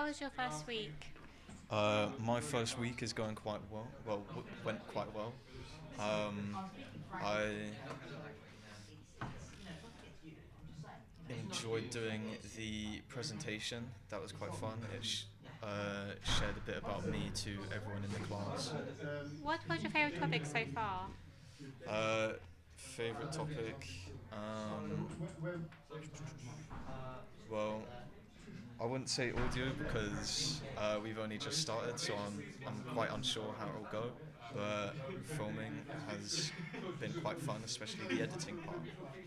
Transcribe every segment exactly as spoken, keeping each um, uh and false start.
was your first week? Uh, my first week is going quite well. Well, w- went quite well. Um, I enjoyed doing the presentation. That was quite fun. It sh- uh, shared a bit about me to everyone in the class. What was your favourite topic so far? Uh, favorite topic? Um, well, I wouldn't say audio because uh, we've only just started, so I'm I'm quite unsure how it'll go. But filming has been quite fun, especially the editing part.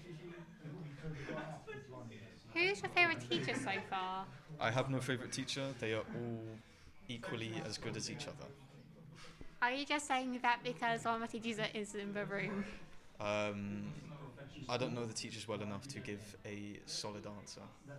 Who's your favourite teacher so far? I have no favorite teacher. They are all equally as good as each other. Are you just saying that because one of my teachers is in the room? Um, I don't know the teachers well enough to give a solid answer.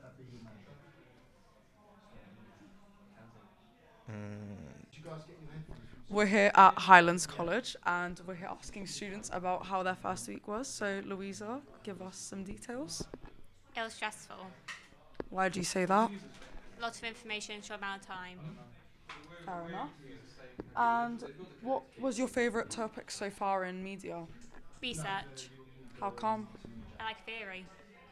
Uh, We're here at Highlands College and we're here asking students about how their first week was. So, Louisa, give us some details. It was stressful. Why do you say that? Lots of information in a short amount of time. Fair enough. And what was your favourite topic so far in media? Research. How come? I like theory.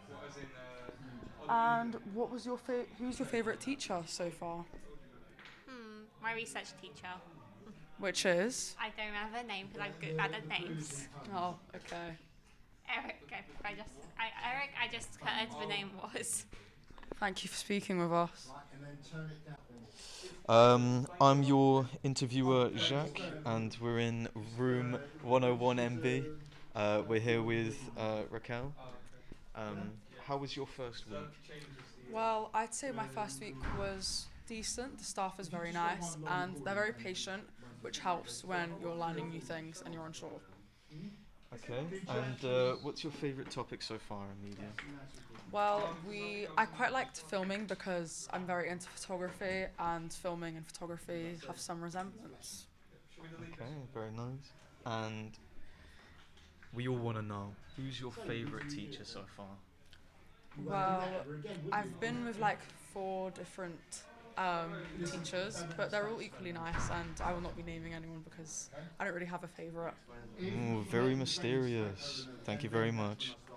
And what was your fa- who's your favourite teacher so far? Hmm, my research teacher. Which is? I don't remember her name because I'm good bad at names. Oh, okay. Eric, okay, I just, I, Eric, I just heard the name was. Thank you for speaking with us. um, I'm your interviewer, Jacques, and we're in room one oh one M B. Uh, we're here with uh, Raquel. Um, how was your first week? Well, I'd say my first week was decent. The staff is very nice and they're very patient, which helps when you're learning new things and you're unsure. Okay. And uh, what's your favourite topic so far in media? Well, we I quite liked filming because I'm very into photography and filming and photography have some resemblance. Okay, very nice. And we all want to know, who's your favourite teacher so far? Well, I've been with like four different um, teachers, but they're all equally nice, and I will not be naming anyone because I don't really have a favourite. Ooh, very mysterious. Thank you very much.